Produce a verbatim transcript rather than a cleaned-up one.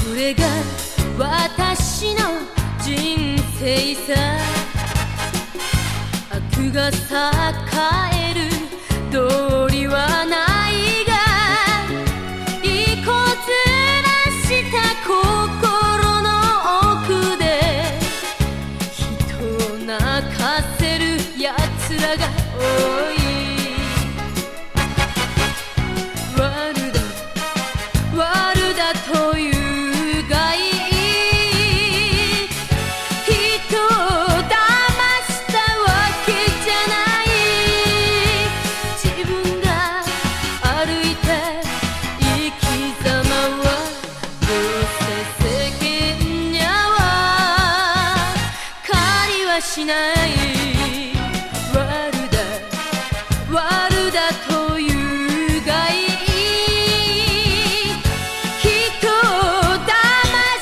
これが私の人生さ。悪が栄える道理はないが、いこずらした心の奥で人を泣かせるやつらが多い。悪だ悪だというがいい、人を騙したわけじゃない。自分が歩いて生き様はどうせ世間には借りはしない。